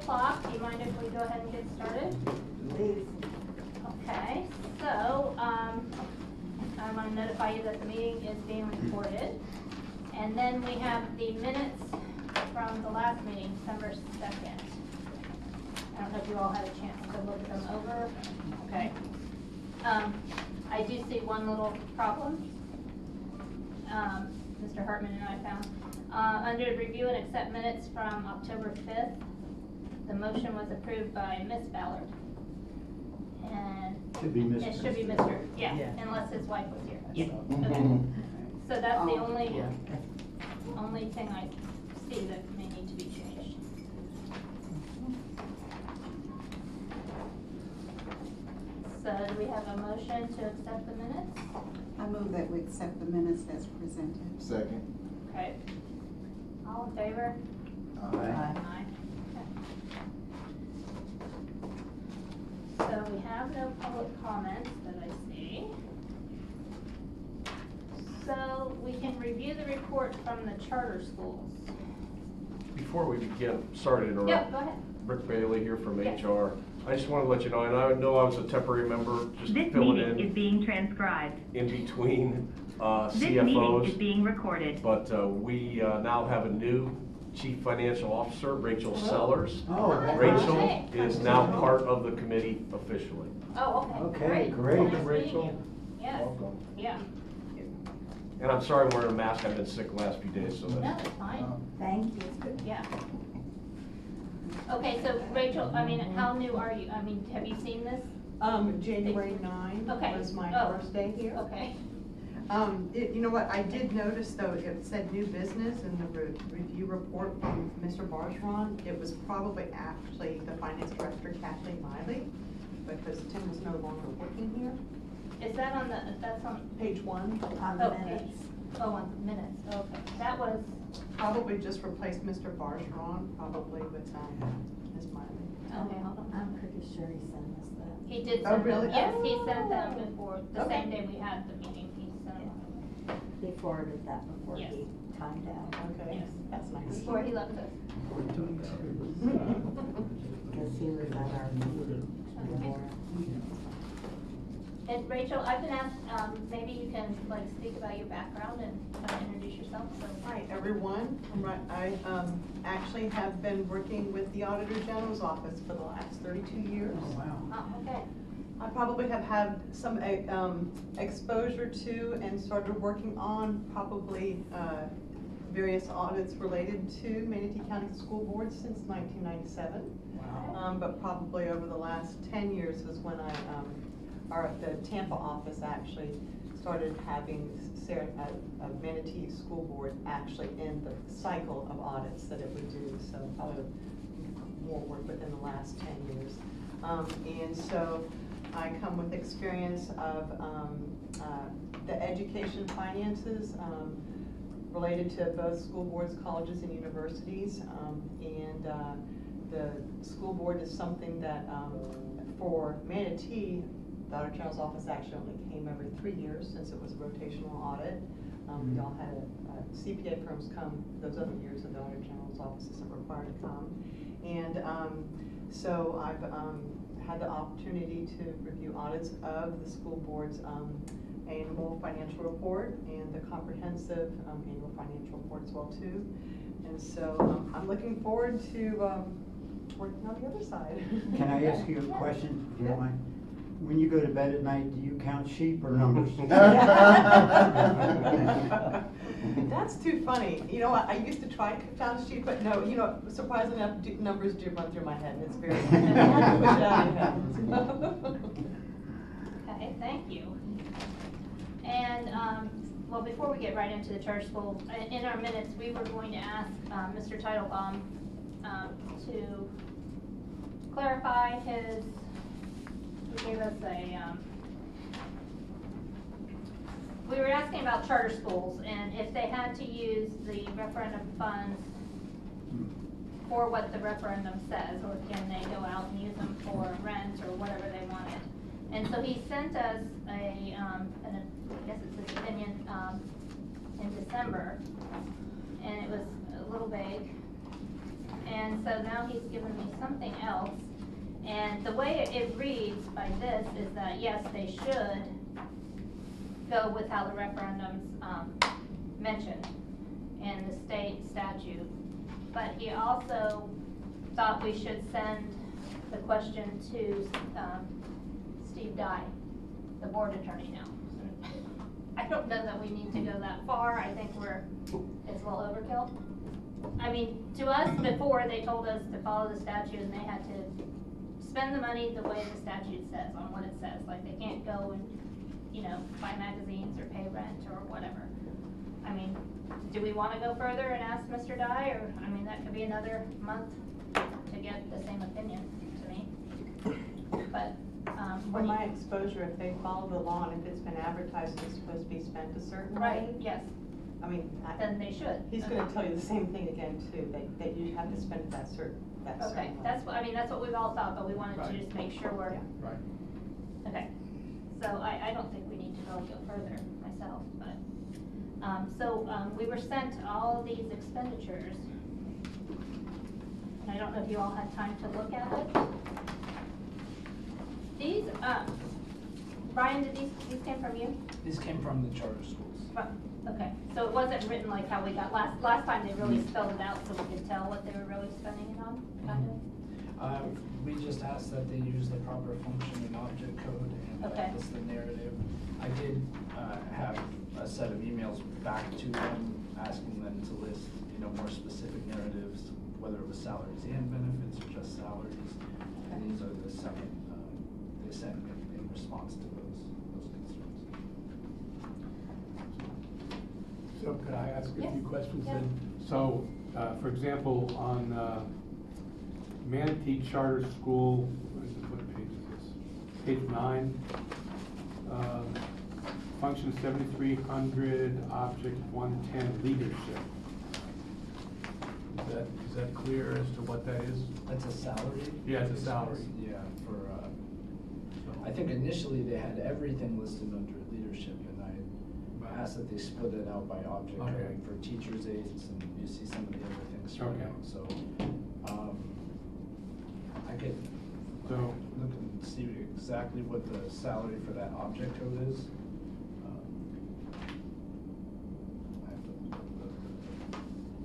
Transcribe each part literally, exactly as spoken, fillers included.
o'clock. Do you mind if we go ahead and get started? Please. Okay, so um, I want to notify you that the meeting is being recorded. And then we have the minutes from the last meeting, December second. I don't know if you all had a chance to look them over. Okay. Um, I do see one little problem. Um, Mister Hartman and I found. Uh, under review and accept minutes from October fifth, the motion was approved by Miss Ballard. And Should be Mister it should be Mister Yeah, Yeah. unless his wife was here. Yeah. Okay. So that's the Oh, only, yeah. only thing I see that may need to be changed. So do we have a motion to accept the minutes? I move that we accept the minutes as presented. Second. Okay. All in favor? Aye. Aye. Okay. So we have no public comments that I see. So we can review the report from the charter schools. Before we begin, sorry to interrupt. Yep, go ahead. Rick Bailey here from Yes. H R. I just want to let you know, and I know I was a temporary member, just This filling meeting is in being transcribed. in between uh, This C F meeting Os. is being recorded. But uh, we uh, now have a new Chief Financial Officer, Rachel Sellers. Oh, Hi. Rachel Hey. is now part of the committee officially. Oh, okay. Okay, great. Nice meeting Rachel. you. Yes, yeah. And I'm sorry I'm wearing a mask, I've been sick the last few days, so No, that's. it's fine. Thank you. Yeah. Okay, so Rachel, I mean, how new are you? I mean, have you seen this? Um, January ninth Okay. was my Oh. first day here. Okay. Um, it, you know what, I did notice though, it said new business in the re- review report from Mister Bargeron. It was probably actually the finance director Kathleen Miley, because Tim was no longer working here. Is that on the, that's on, Page one, On the oh, minutes. oh, on the minutes, okay. That was, probably just replaced Mister Bargeron, probably with, um, Miz Miley. okay, hold on. I'm pretty sure he sent us that. He did Oh, send them, really? yes, he Oh. sent them before, the Okay. same day we had the meeting, he sent them. He forwarded that before Yes. he timed out. Okay, Yes. that's nice. Before he left us. Because he was at our meeting before. And Rachel, I've been asked, um, maybe you can like speak about your background and kind of introduce yourself, so. Hi, everyone. I'm right- I um, actually have been working with the Auditor General's office for the last thirty-two years. Oh, wow. Oh, okay. I probably have had some uh, um, exposure to and started working on probably uh, various audits related to Manatee County School Board since nineteen ninety-seven. Wow. Um, But probably over the last ten years is when I, um, our, the Tampa office actually started having Sarah, uh, uh, Manatee School Board actually in the cycle of audits that it would do. So probably more work within the last ten years. Um, and so I come with experience of um, uh, the education finances um, related to both school boards, colleges, and universities. Um, and uh, the school board is something that um, for Manatee, the Auditor General's office actually only came every three years since it was a rotational audit. Um, we all had uh, C P A firms come those other years, and the Auditor General's office isn't required to come. And um, so I've um, had the opportunity to review audits of the school board's um, annual financial report and the comprehensive um, annual financial report as well too. And so um, I'm looking forward to um, working on the other side. Can I ask you a question, if you don't mind? When you go to bed at night, do you count sheep or numbers? That's too funny. You know what, I used to try to count sheep, but no, you know, surprisingly enough, do- numbers do run through my head, and it's very, I have to push it out of your head. Okay, thank you. And, um, well, before we get right into the charter school, i- in our minutes, we were going to ask, um, Mister Titlebaum, um, to clarify his, he gave us a, um, we were asking about charter schools and if they had to use the referendum funds for what the referendum says, or can they go out and use them for rent or whatever they wanted. And so he sent us a, um, an, I guess it's his opinion, um, in December, and it was a little vague. and so now he's given me something else. And the way it- it reads by this is that, yes, they should go with how the referendum's, um, mentioned in the state statute. But he also thought we should send the question to, um, Steve Dye, the board attorney now. I don't know that we need to go that far. I think we're, it's a little overkill. I mean, to us, before, they told us to follow the statute and they had to spend the money the way the statute says, on what it says. Like, they can't go and, you know, buy magazines or pay rent or whatever. I mean, do we wanna go further and ask Mister Dye, or, I mean, that could be another month to get the same opinion to me. But, um, what From do you- my exposure, if they follow the law and if it's been advertised it's supposed to be spent a certain Right, way, yes, I mean, I- then they should. he's gonna tell you the same thing again too, that, that you have to spend that certain, that certain. Okay, way. that's what, I mean, that's what we've all thought, but we wanted to Right. just make sure we're, Yeah. Right. okay. So I, I don't think we need to go, go further myself, but, um, so, um, we were sent all these expenditures. And I don't know if you all had time to look at it. These, um, Brian, did these, these came from you? This came from the charter schools. From- Okay, so it wasn't written like how we got last, last time they really spelled it out so we could tell what they were really spending it on, kind of? Uh, we just asked that they use the proper function and object code and Okay. that was the narrative. I did, uh, have a set of emails back to them, asking them to list, you know, more specific narratives, whether it was salaries and benefits or just salaries. And these are the second, um, they sent in, in response to those, those concerns. So could I ask a Yes. few questions Yeah. then? So, uh, for example, on uh, Manatee Charter School, what is it, what page is this? Page nine, um, function seventy-three hundred, object one ten, leadership. Is that, is that clear as to what that is? That's a salary? Yeah, it's a salary. Yeah, for, uh, I think initially they had everything listed under leadership, and I asked that they split it out by object Okay. code for teachers' aides, and you see some of the other things spread Okay. out, so, um, I could So, look and see exactly what the salary for that object code is. Um, I have to look at the-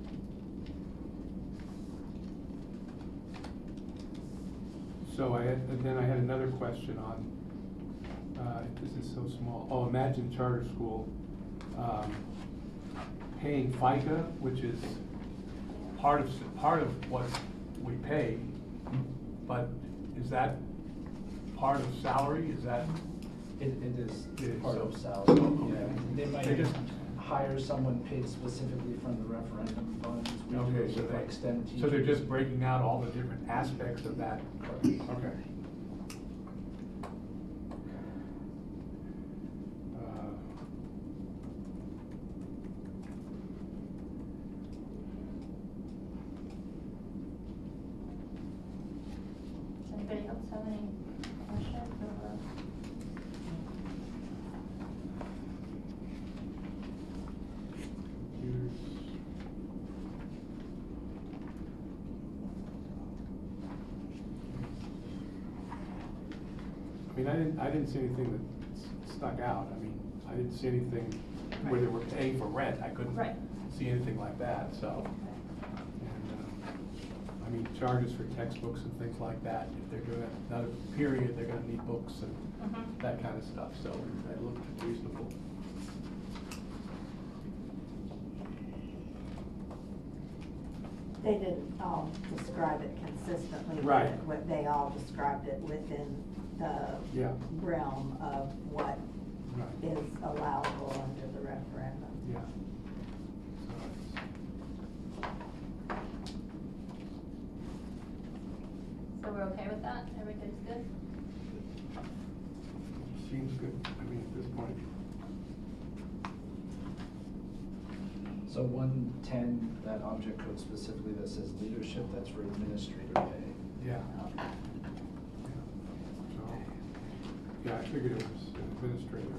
So I had, and then I had another question on, uh, this is so small, oh, Imagine Charter School, um, paying FICA, which is part of, part of what we pay, but is that part of salary, is that? It, it is It is, part so- of salary, Okay. yeah. They might They just- hire someone paid specifically from the referendum funds. We do Okay, it so with they, extended teachers. so they're just breaking out all the different aspects of that? Okay. Uh, Does anybody else have any questions or? uh, Here's- I mean, I didn't, I didn't see anything that s- stuck out. I mean, I didn't see anything where they were paying for rent. I couldn't Right. see anything like that, so. And, uh, I mean, charges for textbooks and things like that. If they're doing another period, they're gonna need books and Mhm. that kind of stuff, so that looked reasonable. They didn't all describe it consistently. but Right. What they all described it within the Yeah. realm of what Right. is allowable under the referendum. Yeah. So it's- So we're okay with that? Everything's good? Seems good, I mean, at this point. So one ten, that object code specifically that says leadership, that's for administrator pay. Yeah. Yeah. So, yeah, I figured it was an administrator.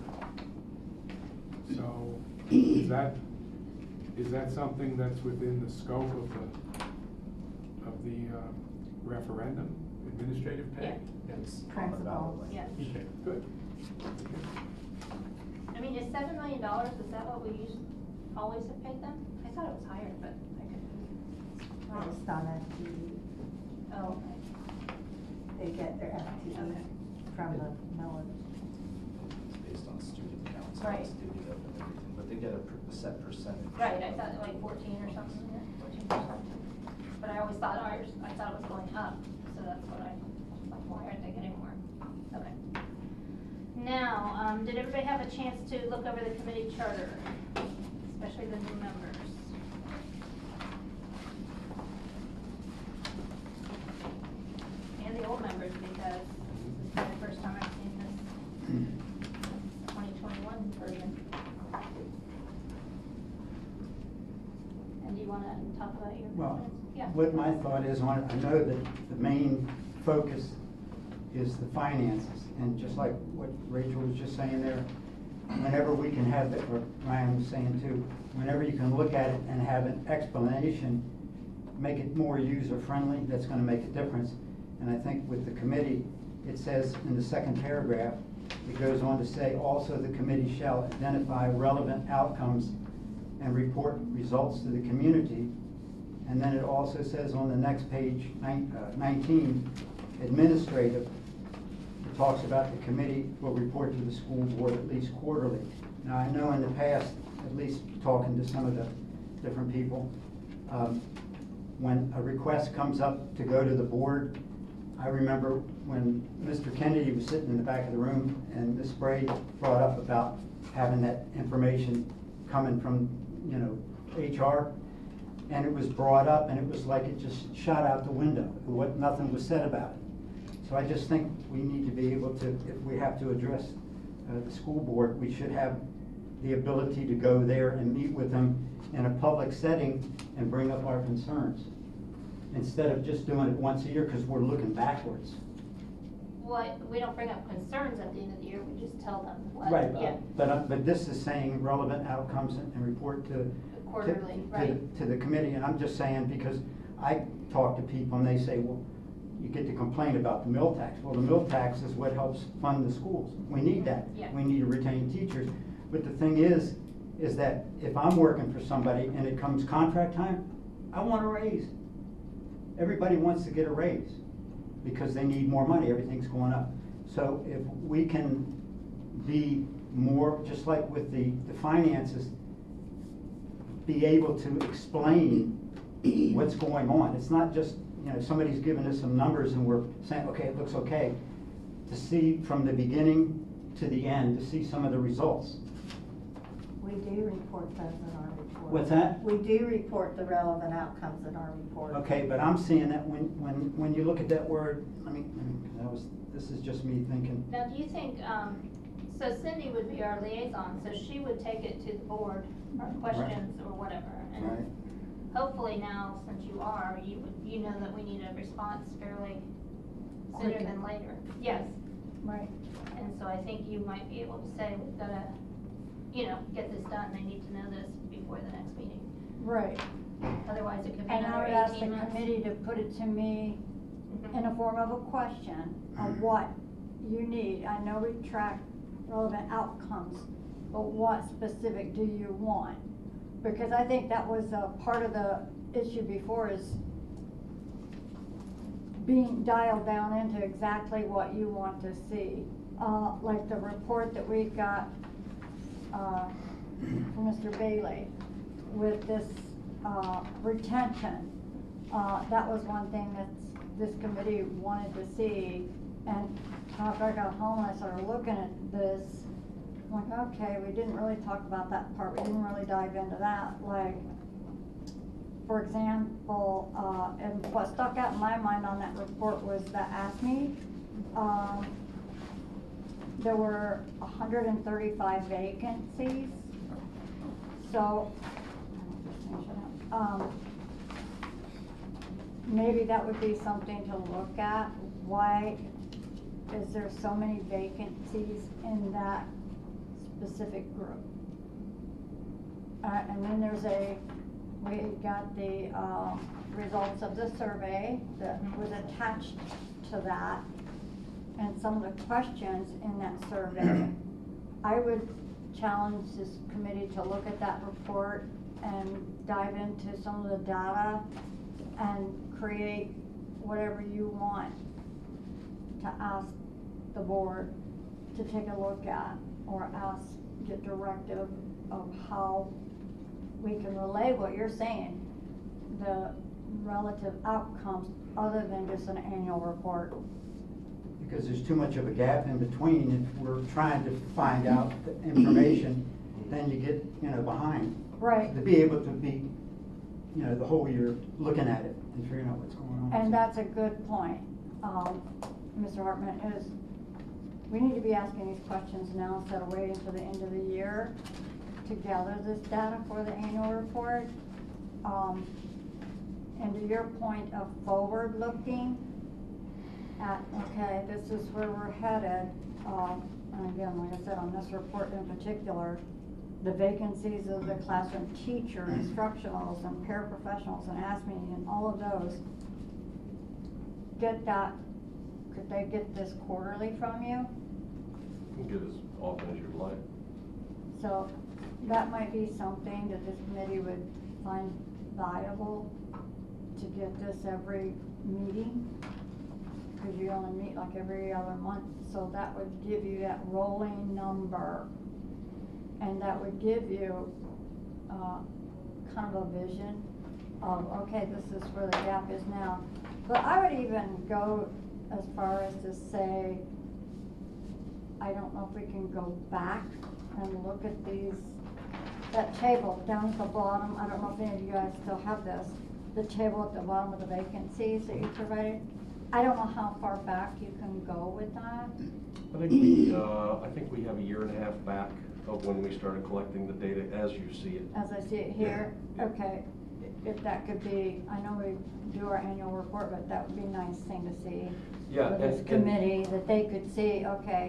So, is that, is that something that's within the scope of the, of the uh, referendum, administrative pay? It's on the Principal. ballot. like- Yeah. Okay, good. I mean, is seven million dollars, is that what we used, always have paid them? I thought it was higher, but I could be wrong. Based on F T E, Oh, okay. they get their F T E Okay. from the millage. It's based on student counts, Right. it's divvied up and everything, but they get a per- a set percentage. Right, I thought like fourteen or something, yeah, fourteen percent. But I always thought ours, I thought it was going up, so that's what I, like, why aren't they getting more? Okay. Now, um, did everybody have a chance to look over the committee charter, especially the new members? And the old members, because this is the first time I've seen this twenty twenty-one version. And do you wanna talk about your Well, concerns? Yeah. what my thought is on it, I know that the main focus is the finances, and just like what Rachel was just saying there, whenever we can have, that, or Ryan was saying too, whenever you can look at it and have an explanation, make it more user-friendly, that's gonna make a difference. And I think with the committee, it says in the second paragraph, it goes on to say, also the committee shall identify relevant outcomes and report results to the community. And then it also says on the next page, nine- uh, nineteen, administrative, it talks about the committee will report to the school board at least quarterly. Now, I know in the past, at least talking to some of the different people, um, when a request comes up to go to the board, I remember when Mister Kennedy was sitting in the back of the room and Miz Braid brought up about having that information coming from, you know, H R. And it was brought up and it was like it just shot out the window. What, nothing was said about it. So I just think we need to be able to, if we have to address uh, the school board, we should have the ability to go there and meet with them in a public setting and bring up our concerns. Instead of just doing it once a year, because we're looking backwards. Well, we don't bring up concerns at the end of the year, we just tell them what, Right, yeah, but, uh, but this is saying relevant outcomes and and report to. to- quarterly, to- right? To the committee, and I'm just saying, because I talk to people and they say, well, you get to complain about the mill tax. Well, the mill tax is what helps fund the schools. We need that. Yeah. We need to retain teachers. But the thing is, is that if I'm working for somebody and it comes contract time, I want a raise. Everybody wants to get a raise because they need more money, everything's going up. So if we can be more, just like with the, the finances, be able to explain what's going on. It's not just, you know, somebody's giving us some numbers and we're saying, okay, it looks okay. To see from the beginning to the end, to see some of the results. We do report those in our report. What's that? We do report the relevant outcomes in our report. Okay, but I'm seeing that when, when, when you look at that word, I mean, I mean, that was, this is just me thinking. Now, do you think, um, so Cindy would be our liaison, so she would take it to the board, or questions or whatever. Right. And hopefully now, since you are, you would, you know that we need a response fairly sooner Quicker. than later. Yes, Right. and so I think you might be able to say, we've gotta, you know, get this done, they need to know this before the next meeting. Right, Otherwise, it could be and I another would ask the eighteen months. committee to put it to me Mhm. in a form of a question of what you need. I know we track relevant outcomes, but what specific do you want? Because I think that was a part of the issue before, is being dialed down into exactly what you want to see. Uh, like the report that we got, uh, from Mister Bailey with this, uh, retention. Uh, that was one thing that this committee wanted to see. And after I got home and I started looking at this, I'm like, okay, we didn't really talk about that part, we didn't really dive into that, like, for example, uh, and what stuck out in my mind on that report was the A S M E. Um, there were hundred and thirty-five vacancies, so, um, maybe that would be something to look at. Why is there so many vacancies in that specific group? Uh, and then there's a, we got the, um, results of the survey that was attached to that, and some of the questions in that survey. I would challenge this committee to look at that report and dive into some of the data and create whatever you want to ask the board to take a look at, or ask, get directive of how we can relay what you're saying, the relative outcomes, other than just an annual report. Because there's too much of a gap in between. If we're trying to find out the information, then you get, you know, behind. Right. To be able to be, you know, the whole year looking at it and figuring out what's going on. And that's a good point, um, Mister Hartman, is we need to be asking these questions now instead of waiting till the end of the year to gather this data for the annual report. Um, and to your point of forward looking at, okay, this is where we're headed. Um, and again, like I said, on this report in particular, the vacancies of the classroom teacher, instructionals, and paraprofessionals, and ASME, and all of those. Get that, could they get this quarterly from you? You can get as often as you'd like. So that might be something that this committee would find viable, to get this every meeting, because you only meet like every other month. So that would give you that rolling number, and that would give you uh, kind of a vision of, okay, this is where the gap is now. But I would even go as far as to say, I don't know if we can go back and look at these, that table down at the bottom. I don't know if any of you guys still have this, the table at the bottom of the vacancies that you provided. I don't know how far back you can go with that. I think we, uh, I think we have a year and a half back of when we started collecting the data as you see it. As I see it here, Yeah. okay, if that could be, I know we do our annual report, but that would be a nice thing to see. Yeah, For this and- and- committee, that they could see, okay,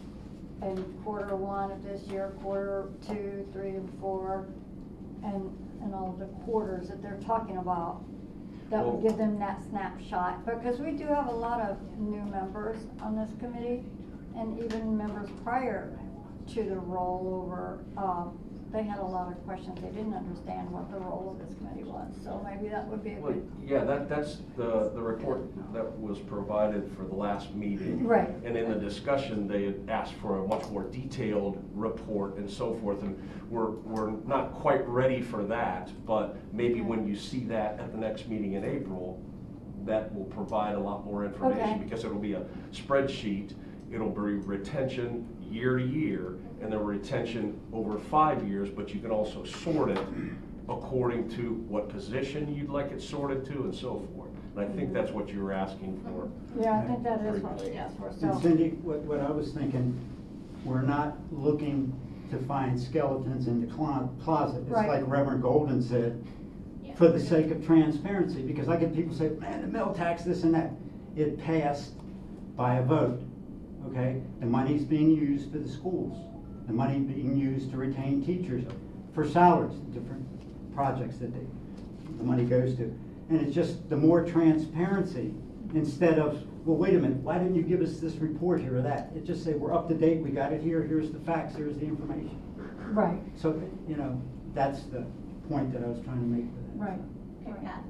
in quarter one of this year, quarter two, three, and four, and, and all the quarters that they're talking about. That would Well- give them that snapshot, because we do have a lot of new members on this committee, and even members prior to the rollover, um, they had a lot of questions. They didn't understand what the role of this committee was, so maybe that would be a Well, good. yeah, that, that's the, the report that was provided for the last meeting. Right. And in the discussion, they had asked for a much more detailed report and so forth, and we're, we're not quite ready for that, but maybe when you see that at the next meeting in April, that will provide a lot more information, Okay. because it'll be a spreadsheet, it'll be retention year to year, and then retention over five years, but you can also sort it according to what position you'd like it sorted to and so forth. And I think that's what you were asking for. Yeah, I think that is what we asked for, And so. Cindy, what, what I was thinking, we're not looking to find skeletons in the clo- closet. It's Right. like Reverend Golden said, Yeah. for the sake of transparency, because I get people say, man, the mill tax, this and that. It passed by a vote, okay? The money's being used for the schools. The money being used to retain teachers for salaries, different projects that they, the money goes to. And it's just the more transparency, instead of, well, wait a minute, why didn't you give us this report here or that? It just say, we're up to date, we got it here, here's the facts, here's the information. Right, So, you know, that's the point that I was trying to make with that. right. Okay, Pat.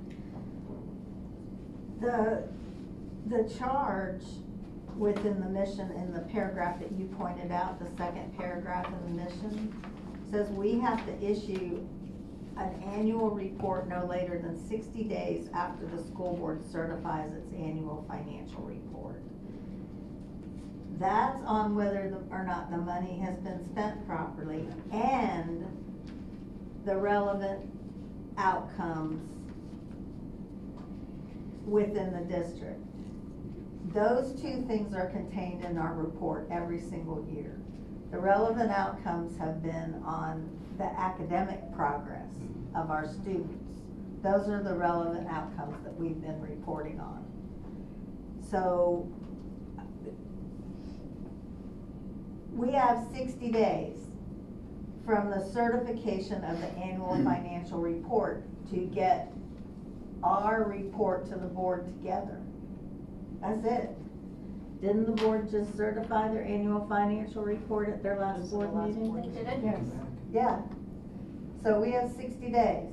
The, the charge within the mission in the paragraph that you pointed out, the second paragraph in the mission, says we have to issue an annual report no later than sixty days after the school board certifies its annual financial report. That's on whether the, or not the money has been spent properly and the relevant outcomes within the district. Those two things are contained in our report every single year. The relevant outcomes have been on the academic progress of our students. Those are the relevant outcomes that we've been reporting on. So we have sixty days from the certification of the annual financial report to get our report to the board together. That's it. Didn't the board just certify their annual financial report at their last This is the board last meeting? board They did it? Yes, yeah. So we have sixty days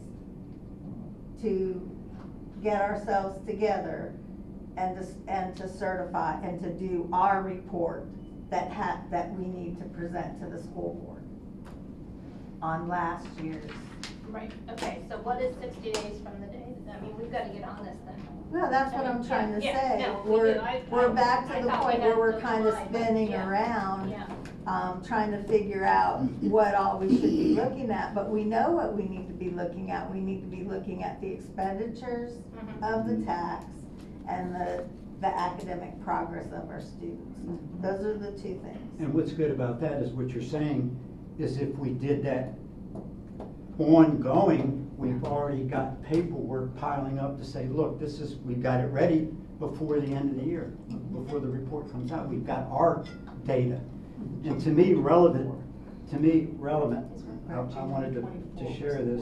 to get ourselves together and to, and to certify and to do our report that ha, that we need to present to the school board on last year's. Right, okay, so what is sixty days from the day? I mean, we've gotta get on this then. No, that's what I'm trying to Yeah, yeah, say. no, we We're, do. I- we're I- back I to the thought we point had where we're till kind of July, but spinning yeah, around, Yeah, um, trying to figure out what all we should be looking at, but we know what we need to be looking at. We need to be looking at the expenditures Mhm. of the tax and the, the academic progress of our students. Those are the two things. And what's good about that is what you're saying is if we did that ongoing, we've already got paperwork piling up to say, look, this is, we've got it ready before the end of the year, before the report comes out. We've got our data. And to me, relevant, to me, relevant, I, I wanted to, to share this.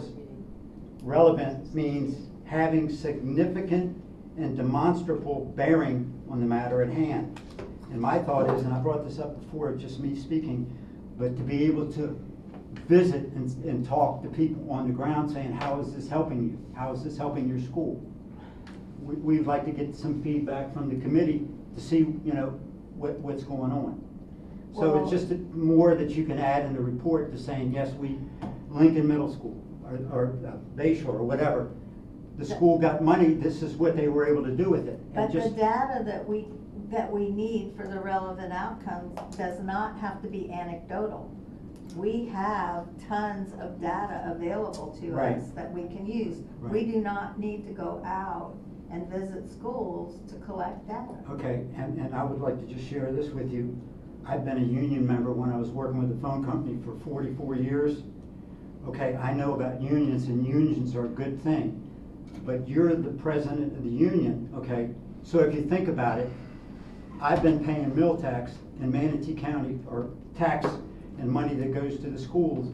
Relevant means having significant and demonstrable bearing on the matter at hand. And my thought is, and I brought this up before, just me speaking, but to be able to visit and, and talk to people on the ground saying, how is this helping you? How is this helping your school? We, we'd like to get some feedback from the committee to see, you know, what, what's going on. So Well- it's just more that you can add in the report to saying, yes, we, Lincoln Middle School, or, or uh, Bayshore, or whatever, the school got money, this is what they were able to do with it. And But the just, data that we, that we need for the relevant outcomes does not have to be anecdotal. We have tons of data available to Right. us that we can use. Right. We do not need to go out and visit schools to collect data. okay, and, and I would like to just share this with you. I've been a union member when I was working with the phone company for forty-four years. Okay, I know about unions, and unions are a good thing. But you're the president of the union, okay? So if you think about it, I've been paying mill tax in Manatee County, or tax and money that goes to the schools.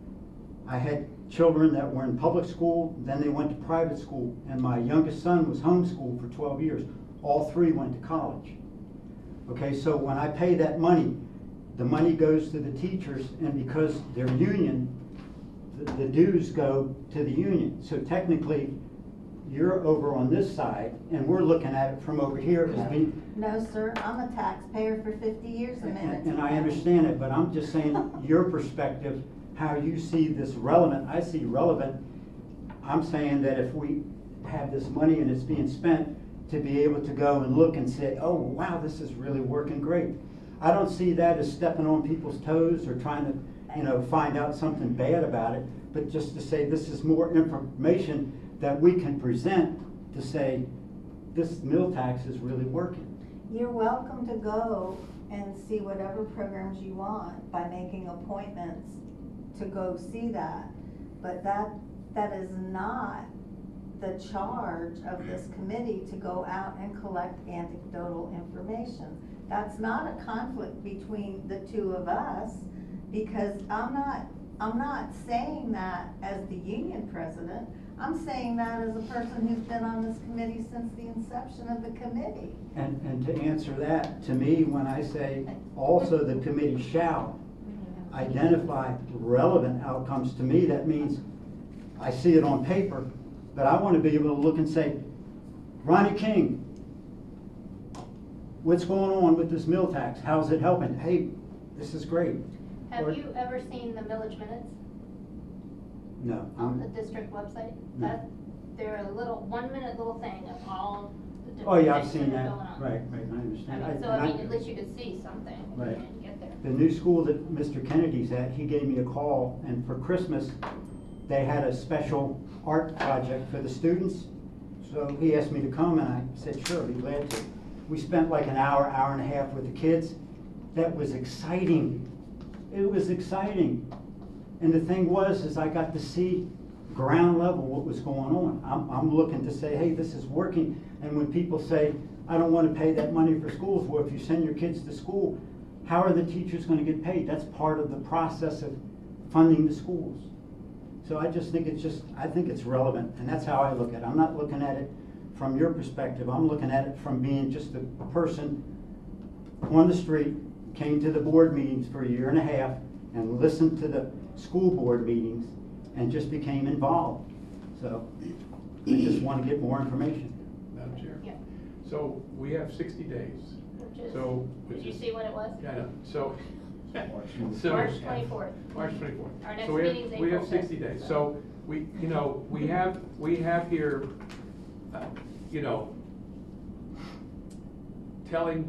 I had children that were in public school, then they went to private school, and my youngest son was homeschooled for twelve years. All three went to college. Okay, so when I pay that money, the money goes to the teachers, and because they're union, the, the dues go to the union. So technically, you're over on this side, and we're looking at it from over here as being, No, sir, I'm a taxpayer for fifty years a minute. and, and I understand it, but I'm just saying your perspective, how you see this relevant. I see relevant. I'm saying that if we have this money and it's being spent, to be able to go and look and say, oh, wow, this is really working great. I don't see that as stepping on people's toes or trying to, you know, find out something bad about it, but just to say this is more information that we can present to say, this meal tax is really working. You're welcome to go and see whatever programs you want by making appointments to go see that. But that, that is not the charge of this committee to go out and collect anecdotal information. That's not a conflict between the two of us, because I'm not, I'm not saying that as the union president. I'm saying that as a person who's been on this committee since the inception of the committee. And, and to answer that, to me, when I say also the committee shall identify relevant outcomes, to me, that means I see it on paper, but I want to be able to look and say, Ronnie King, what's going on with this meal tax? How's it helping? Hey, this is great. have Or- you ever seen the millage minutes No. on the district website? No. That, they're a little, one minute little thing of all the different Oh, yeah, I've things seen that are that. going on. Right, right, I I understand. mean, so and I mean, at least you could see something when Right. you didn't get there. The new school that Mister Kennedy's at, he gave me a call, and for Christmas, they had a special art project for the students. So he asked me to come, and I said, sure, I'd be glad to. We spent like an hour, hour and a half with the kids. That was exciting. It was exciting. And the thing was, is I got to see ground level what was going on. I'm, I'm looking to say, hey, this is working. And when people say, I don't want to pay that money for schools, well, if you send your kids to school, how are the teachers going to get paid? That's part of the process of funding the schools. So I just think it's just, I think it's relevant, and that's how I look at it. I'm not looking at it from your perspective, I'm looking at it from being just a person on the street, came to the board meetings for a year and a half, and listened to the school board meetings, and just became involved. So, I just want to get more information. Madam Chair? Yeah. So we have sixty days. Which is, So, did which you is- see what it was? Yeah, I know, so. so- March twenty-fourth. March twenty-fourth. Our next So we have- meeting's We have April fifth. sixty days, so we, you know, we have, we have here, uh, you know, telling,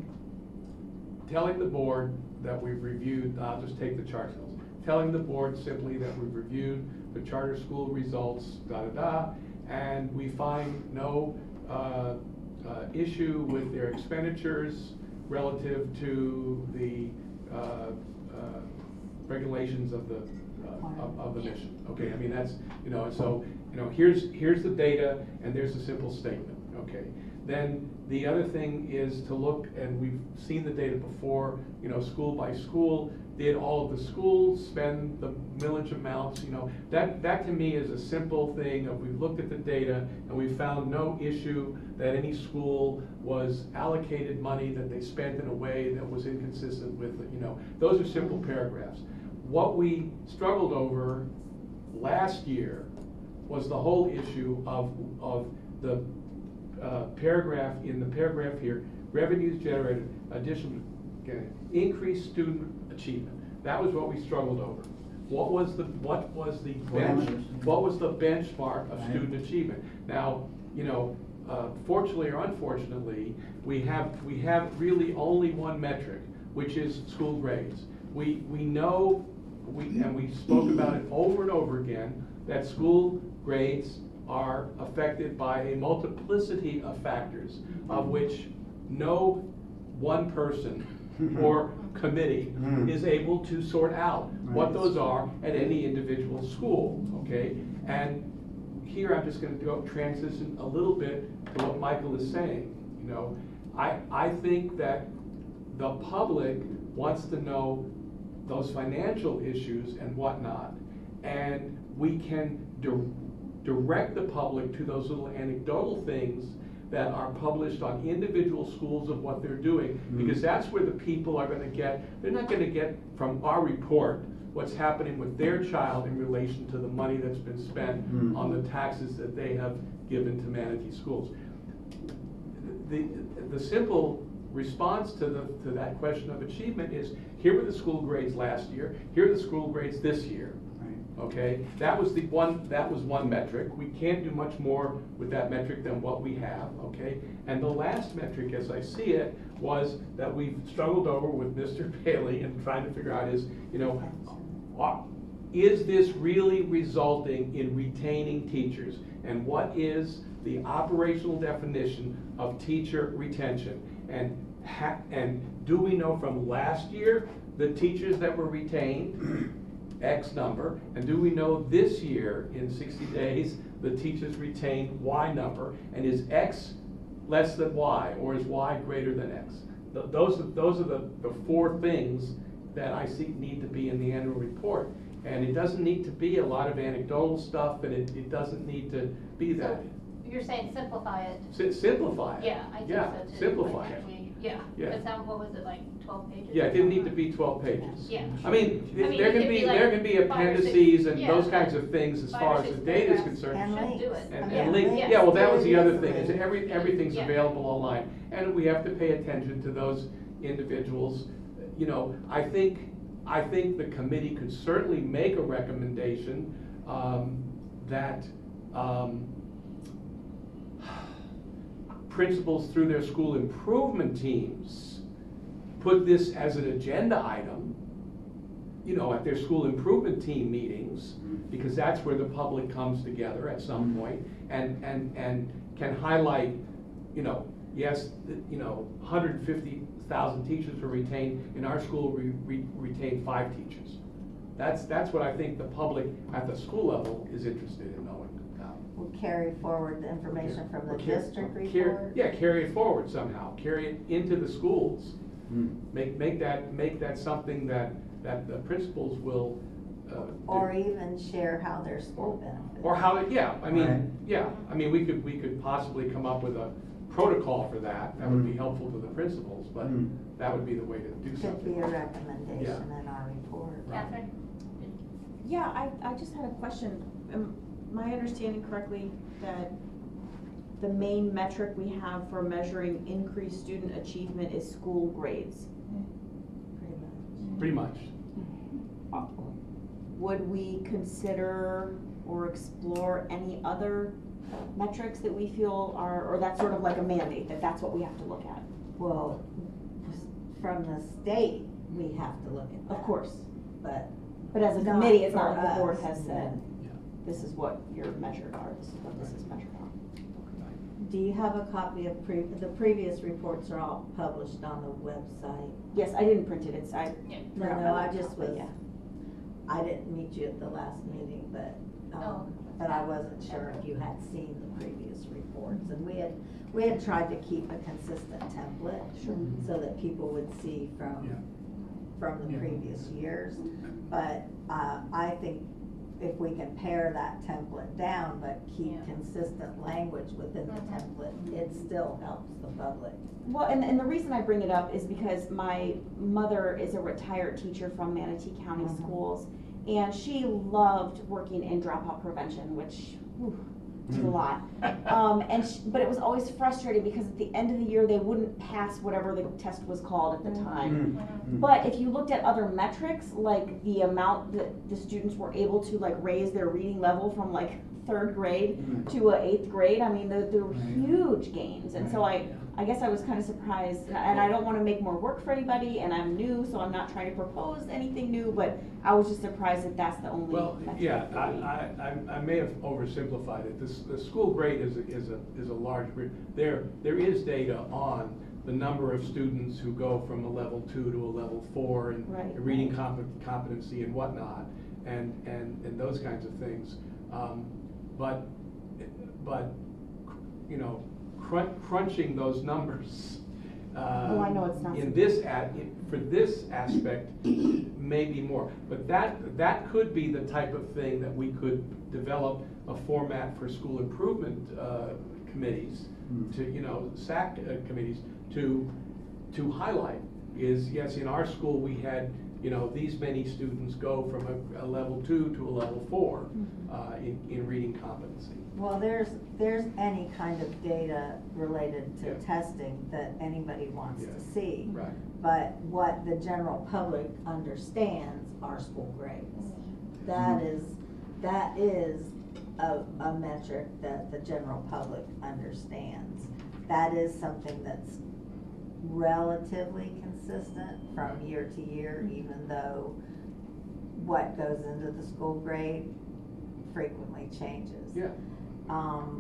telling the board that we've reviewed, I'll just take the chart notes, telling the board simply that we've reviewed the charter school results, da-da-da, and we find no uh, uh, issue with their expenditures relative to the uh, uh, regulations of the, uh, of, of the mission. Okay, I mean, that's, you know, so, you know, here's, here's the data, and there's a simple statement, okay? Then the other thing is to look, and we've seen the data before, you know, school by school, did all of the schools spend the millage amounts, you know, that, that to me is a simple thing of we've looked at the data and we found no issue that any school was allocated money that they spent in a way that was inconsistent with, you know, those are simple paragraphs. What we struggled over last year was the whole issue of, of the uh, paragraph, in the paragraph here, revenues generated, additional, okay, increased student achievement. That was what we struggled over. What was the, what was the bench, what was the benchmark of student achievement? Now, you know, uh, fortunately or unfortunately, we have, we have really only one metric, which is school grades. We, we know, we, and we spoke about it over and over again, that school grades are affected by a multiplicity of factors, of which no one person or committee Mm. is able to sort out what Right. those are at any individual school, okay? And here I'm just gonna go transition a little bit to what Michael is saying. You know, I, I think that the public wants to know those financial issues and whatnot, and we can di- direct the public to those little anecdotal things that are published on individual schools of what they're doing, because that's where the people are gonna get, they're not gonna get from our report what's happening with their child in relation to the money that's been spent Mm. on the taxes that they have given to Manatee schools. The, the simple response to the, to that question of achievement is, here were the school grades last year, here are the school grades this year. Okay, that was the one, that was one metric. We can't do much more with that metric than what we have, okay? And the last metric, as I see it, was that we've struggled over with Mister Bailey and trying to figure out is, you know, uh, is this really resulting in retaining teachers? And what is the operational definition of teacher retention? And ha and do we know from last year the teachers that were retained, X number, and do we know this year in sixty days the teachers retained Y number, and is X less than Y, or is Y greater than X? Th those are, those are the, the four things that I see need to be in the annual report, and it doesn't need to be a lot of anecdotal stuff, and it, it doesn't need to be that. So you're saying simplify it? Si- simplify it. Yeah, I think Yeah, so too. simplify Like, it. we- Yeah, Yeah. because how, what was it, like twelve pages? Yeah, it didn't need to be twelve pages. Yeah. I mean, I mean, there it can could be, be like there can be five or six- appendices and yeah, those kinds of things as five far or as the six data is paragraphs. concerned. And Should do links. it. And, Yeah, and link, links yeah, well, that was the very other thing, is easily. every, everything's Yeah. available online, and we have to pay attention to those individuals. You know, I think, I think the committee could certainly make a recommendation, um, that, um, principals through their school improvement teams put this as an agenda item, you know, at their school improvement team meetings, because that's where the public comes together at some point, and, and, and can highlight, you know, yes, th- you know, one hundred fifty thousand teachers were retained, in our school we re retained five teachers. That's, that's what I think the public at the school level is interested in knowing. We'll carry forward the information from the Or car- district car- report. Yeah, carry it forward somehow, carry it into the schools. Mm. Make, make that, make that something that, that the principals will, uh, Or even share how their school benefits. Or how, it- yeah, I Right. mean, yeah, I mean, we could, we could possibly come up with a protocol for that, that would be Mm. helpful to the principals, but Mm. that would be the way to do Could something. be a recommendation in our report. Catherine? Yeah, I, I just had a question. Am my understanding correctly that the main metric we have for measuring increased student achievement is school grades? Pretty much. Pretty much. Would we consider or explore any other metrics that we feel are, or that's sort of like a mandate, that that's what we have to look at? Well, from the state, we have to look at that. Of course, But but as a Not committee, it's not for like the board us. has said, Yeah. this is what you're measured on, this is what this is measured on. do you have a copy of pre, the previous reports are all published on the website? Yes, I didn't print it, it's, I. Yeah. No, forgot no, my I just laptop, but was, yeah. I didn't meet you at the last meeting, but, Oh. um, but I wasn't sure if you had seen the previous reports. And we had, we had tried to keep a consistent template. Sure. So that people would see from, Yeah. from the Yeah. previous years. But, uh, I think if we can pare that template down, but keep Yeah. consistent language within the Mhm. template, it still helps the public. Well, and, and the reason I bring it up is because my mother is a retired teacher from Manatee County Mhm. Schools, and she loved working in dropout prevention, which, whew, is a lot. Um, and, sh but it was always frustrating because at the end of the year, they wouldn't pass whatever the test was called at the time. Mm. Mm. But if you looked at other metrics, like the amount that the students were able to like raise their reading level from like third grade Mm. to a eighth grade, I mean, there, there were Right. huge gains. And so I, Right. I guess I was kind of surprised, and I don't want to make more work for anybody, and I'm new, so I'm not trying to propose anything new, but I was just surprised that that's the only Well, metric yeah, that I, we- I, I- I may have oversimplified it. This, the school grade is, a- is a, is a large, group. there, there is data on the number of students who go from a level two to a level four and Right. reading comp- competency and whatnot, and, and, and those kinds of things. Um, but, but, you know, crun- crunching those numbers. uh, Oh, I know it's not In simple. this ad, for this aspect, maybe more. But that, that could be the type of thing that we could develop a format for school improvement uh, committees, Mm. to, you know, S A C uh, committees, to, to highlight. Is, yes, in our school, we had, you know, these many students go from a, a level two to a level four uh, in, in reading competency. Well, there's, there's any kind of data related to Yeah. testing that anybody wants Yeah. to see. Right. But what the general public understands are school grades. That is, that is a, a metric that the general public understands. That is something that's relatively consistent from year to year, even though what goes into the school grade frequently changes. Yeah. Um,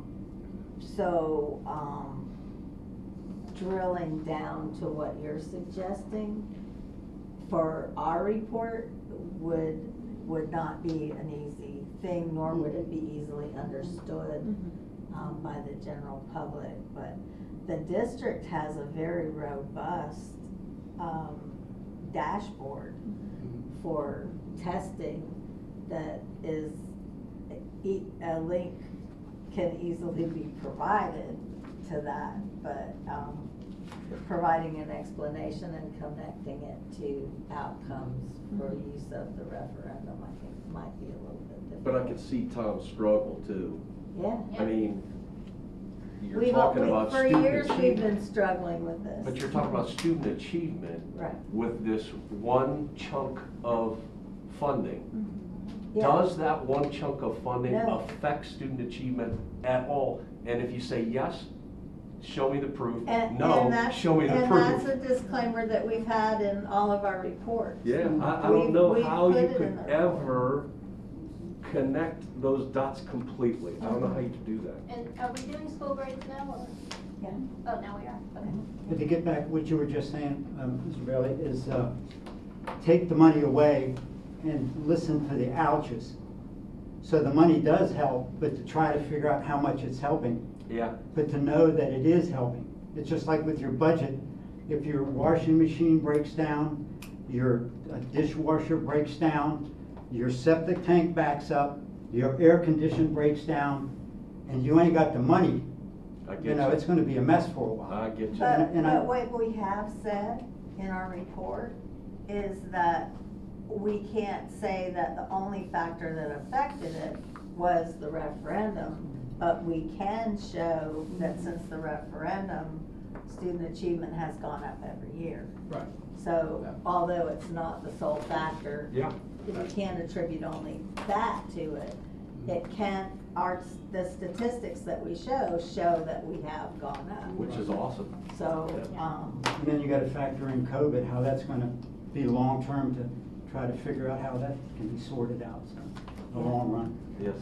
so, um, drilling down to what you're suggesting for our report would, would not be an easy thing, nor would it be easily understood, Mhm. um, by the general public. But the district has a very robust, um, dashboard for testing that is, e- a link can easily be provided to that, but, um, providing an explanation and connecting it to outcomes for use of the referendum, I think might be a little bit difficult. But I could see Tom struggle too. Yeah. I mean, you're We've- talking we- about For student years, we've been achievement. struggling with this. But you're talking about student achievement Right. with this one chunk of funding. Yeah. Does that one chunk of funding No. affect student achievement at all? And if you say yes, show me the proof. And, No, and that's, show me the and proof. that's a disclaimer that we've had in all of our reports. Yeah, I, I We've- don't know we've how put you it could in the report. ever connect those dots completely. I don't know how you could do that. And are we doing school grades now, or? Yeah. Oh, now we are, okay. But to get back, what you were just saying, um, Mister Bailey, is, uh, take the money away and listen to the ouches. So the money does help, but to try to figure out how much it's helping, Yeah, but to know that it is helping. It's just like with your budget, if your washing machine breaks down, your uh, dishwasher breaks down, your septic tank backs up, your air condition breaks down, and you ain't got the money, I you get know, you. it's gonna be a mess for a while. I get you. But, And- and I- but what we have said in our report is that we can't say that the only factor that affected it was the referendum, but we can show that since the referendum, student achievement has gone up every year. Right. So Yeah. although it's not the sole factor, Yeah. we can't attribute only that to it. It can, our, the statistics that we show, show that we have gone up. Which is awesome. So, um, And then you gotta factor in COVID, how that's gonna be long-term to try to figure out how that can be sorted out, so, in the long run. Yes.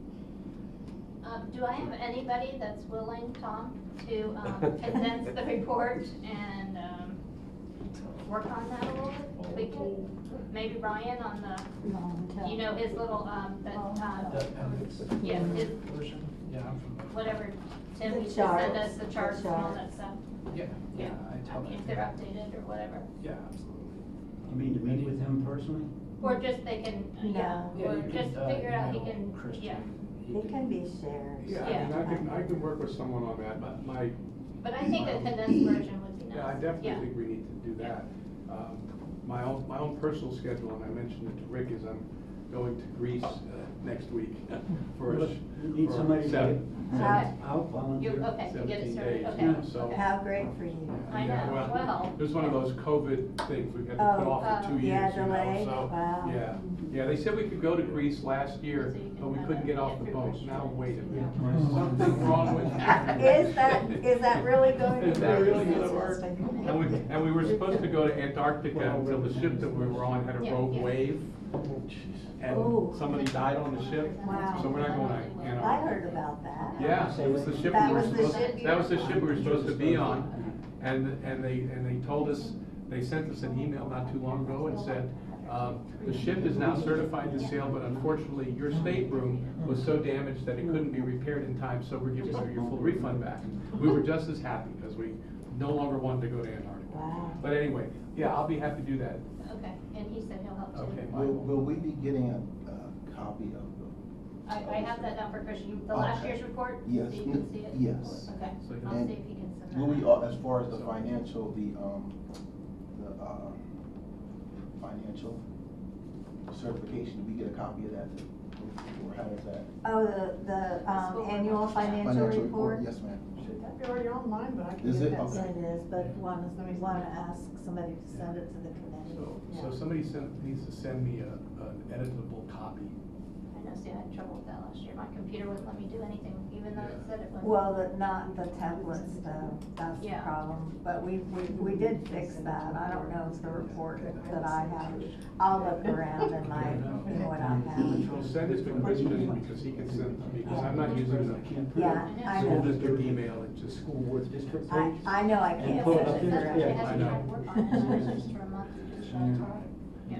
Um, do I have anybody that's willing, Tom, to, um, condense the report and, um, work on that a little bit? We can, maybe Ryan on the, you know, his little, um, that, um, The appendix. yeah, his, Version, yeah, I'm familiar. whatever, Tim The used to send charts, us the the charts and all charts. that stuff. Yeah, yeah, I I tell mean, them. if they're updated or whatever. Yeah, absolutely. You mean to meet with him personally? Or just they can, yeah, No. Yeah, or you just could, uh, figure out he email can, Christian. yeah. He it can be shared. Yeah, I Yeah. mean, I can, I can work with someone on that, but my, But I think a condensed version would be nice. yeah, I definitely Yeah. think we need to do that. Um, My own, my own personal schedule, and I mentioned it to Rick, is I'm going to Greece, uh, next week for a. Look, sh- you need for somebody to seven- get- Okay. I'll volunteer. You, okay, to get it seventeen started, days, okay. yeah, so- How great for you. I Yeah, know, well. It was one of those COVID things, we had to put Oh, off for two uh, yeah, years, you know, delay, so, wow. yeah. Yeah, they said we could go to Greece last year, but we couldn't get off the boat. Now, wait a minute, there's something wrong with that. Is that, is that really going to? Is that really be- gonna work? And we, and we were supposed to go to Antarctica until the ship that we were on had a Yeah, rogue yeah. wave. And Ooh. somebody died on the ship, Wow. so we're not going to I Antarctica. heard about that. Yeah, it was the ship That we were was the supposed, ship you that were- was the ship we were supposed to be on. And, and they, and they told us, they sent us an email not too long ago and said, um, the ship is now certified to sail, but unfortunately, your stateroom was so damaged that it couldn't be repaired in time, so we're giving you your full refund back. We were just as happy, because we no longer wanted to go to Antarctica. Wow. But anyway, yeah, I'll be happy to do that. Okay, and he said he'll help too. Okay. Will, will we be getting a, a copy of the? I, I have that down for Christian, the last Okay. year's report, so Yes. you can see it? Yes. Okay, So you I'll And see if he can send that. Will we, out. uh, as far as the financial, the, um, the, uh, financial certification, do we get a copy of that? Or how does that? Oh, the, the, um, annual financial report? Yes, ma'am. Should that be already online, but I can Is get it? that. Okay. Yeah, it is, but wanna, wanna ask somebody to send it to the committee. So, so Yeah. somebody sent, needs to send me a, an editable copy. I know, see, I had trouble with that last year, my computer wouldn't let me do anything, even though it said it would. Well, the, not the templates though, that's the Yeah. problem, but we, we, we did fix that, I don't know if the report that I have, I'll look around in my, in what I Well, have. send it to Christian, because he can send it to me, because I'm not using the Yeah, I school know. district email, it just. School board district I, page. I know I And can't pull it send up it there. That's direct. what Yeah, has I to know. try to work on it, it's just for a month, just try to try. Yeah.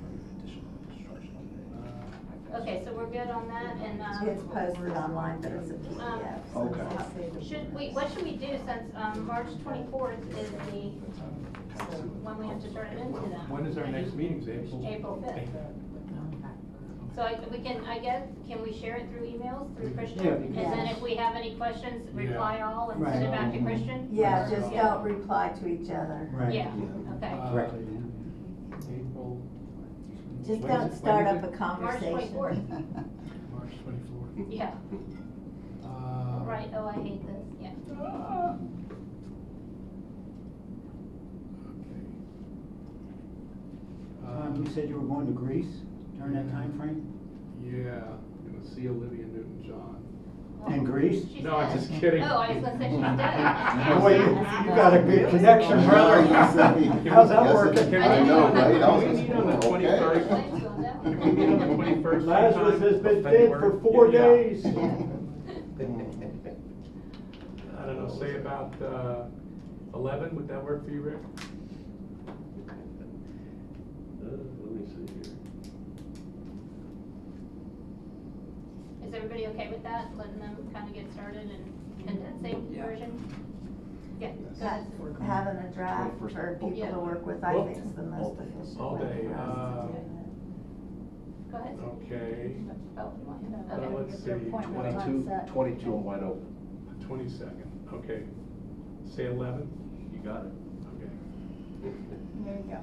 Okay, so we're good on that, and, um. It's posted online, but it's a P D Um, F. so Okay. it's- Should we, what should we do since, um, March twenty-fourth is the, when we have to turn it into them? When is our next meeting, April? April fifth. So I, we can, I guess, can we share it through emails, through Christian? Yeah, And then because- if we have any questions, reply all and send it Right. back to Christian? Yeah, just don't reply to each other. Right. Yeah, okay. Uh, Directly, yeah. April. Just when is don't it- start when up is a it? conversation. March twenty-fourth, March twenty-fourth. yeah, Uh, right, oh, I hate this, yeah. ah. Okay. Um, you said you were going to Greece during that time frame? Yeah, gonna see Olivia Newton-John. In Greece? She's No, I'm dead. just kidding. Oh, I was gonna say she's dead. Boy, you, you got a good connection, brother. How's that Yes, working? it- I know, right? I was Can we just meet on the okay. twenty-first? Flames going down. Can we meet on the twenty-first? Lazarus has been dead for four Yeah. days. I don't know, say about, uh, eleven, would that work for you, Rick? Uh, let me see here. Is everybody okay with that, letting them kind of get started and condensing Yeah. version? Yeah, go Ha- ahead. Having a draft for people to work with, I think is the most efficient All way day, for us uh, to do it. Go Go ahead. Okay, Oh, you want to- Uh, okay. let's Get your see. appointment Twenty-two, time set. twenty-two, I'm wide open. twenty-second, okay. Say eleven? You got it. Okay. There you go.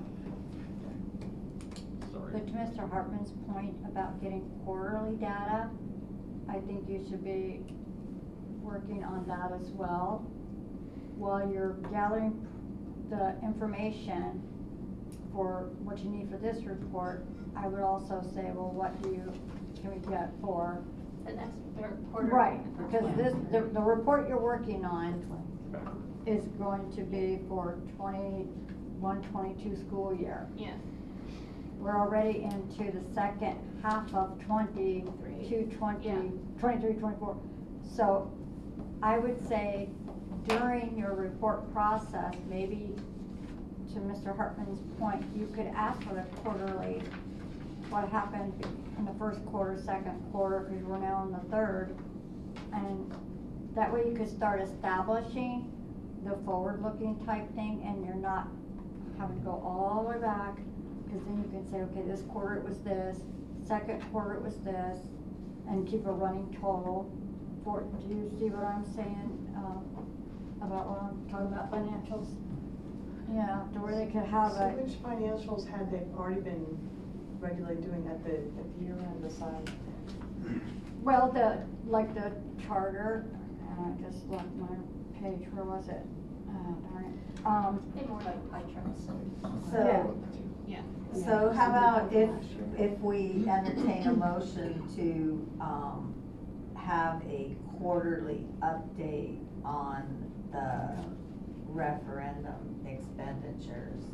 Sorry. But to Mister Hartman's point about getting quarterly data, I think you should be working on that as well. While you're gathering the information for what you need for this report, I would also say, well, what do you, can we get for? The next third quarter. Right, because this, the, the report you're working on is going to be for twenty-one, twenty-two school year. Yes. We're already into the second half of twenty-two, twenty, Yeah. twenty-three, twenty-four. So I would say during your report process, maybe to Mister Hartman's point, you could ask for the quarterly, what happened in the first quarter, second quarter, because we're now in the third. And that way you could start establishing the forward-looking type thing, and you're not having to go all the way back, because then you can say, okay, this quarter it was this, second quarter it was this, and keep a running total for, do you see what I'm saying, um, about what I'm talking about financials? Yeah, to where they could have So a, which financials had they already been regularly doing at the, at the year end aside? well, the, like the charter, and I just left my page, where was it? Uh, darn it. Um, They more like pie charts. So, Yeah. so how about if, if we entertain a motion to, um, have a quarterly update on the referendum expenditures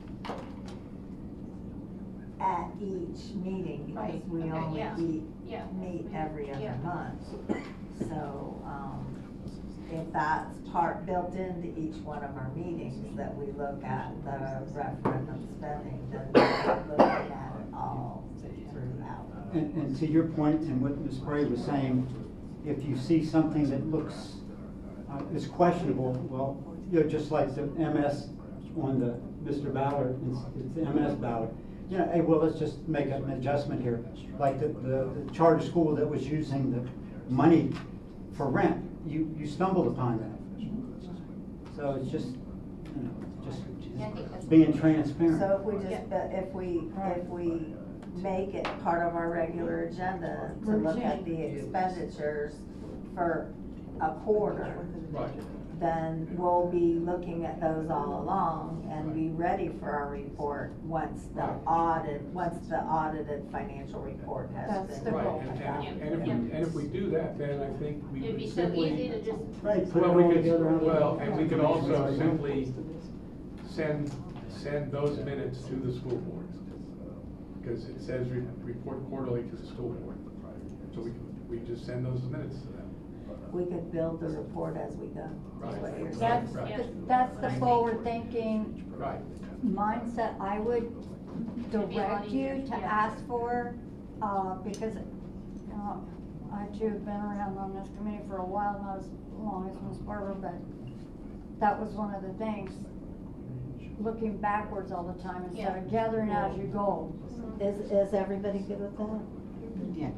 at each meeting, because Right, we okay, only yeah. meet, Yeah. meet every other Yeah. month. So, um, if that's part, built into each one of our meetings, that we look at the referendum spending, then we're looking at it all throughout. And, and to your point, and what Miz Bray was saying, if you see something that looks, uh, is questionable, well, you know, just like the M S on the Mister Ballard, it's, it's the M S Ballard. You know, hey, well, let's just make an adjustment here. Like the, the, the charter school that was using the money for rent, you, you stumbled upon that. So it's just, you know, just Yeah, I think that's- being transparent. So if we just, but if we, if we make it part of our regular agenda to look at the expenditures for a quarter, Right. then we'll be looking at those all along and be ready for our report once the audit, once the audited financial report has That's been. the Right, goal. and, and, and if we, and if we do that, then I think we It'd would be so simply. easy to just. Right, put it Well, we all could, together on the- well, and we could also simply send, send those minutes to the school board. Because it says re- report quarterly to the school board. So we, we just send those minutes to them. We could build the report as we go, is what you're saying. that's, Right. the- that's the forward thinking Right. mindset I would It'd be a lot direct you easier, to yeah. ask for, uh, because, you know, I too have been around on this committee for a while, not as long as Miz Barber, but that was one of the things, looking backwards all the time instead of gathering as you go. Is, is everybody good with that? Yes.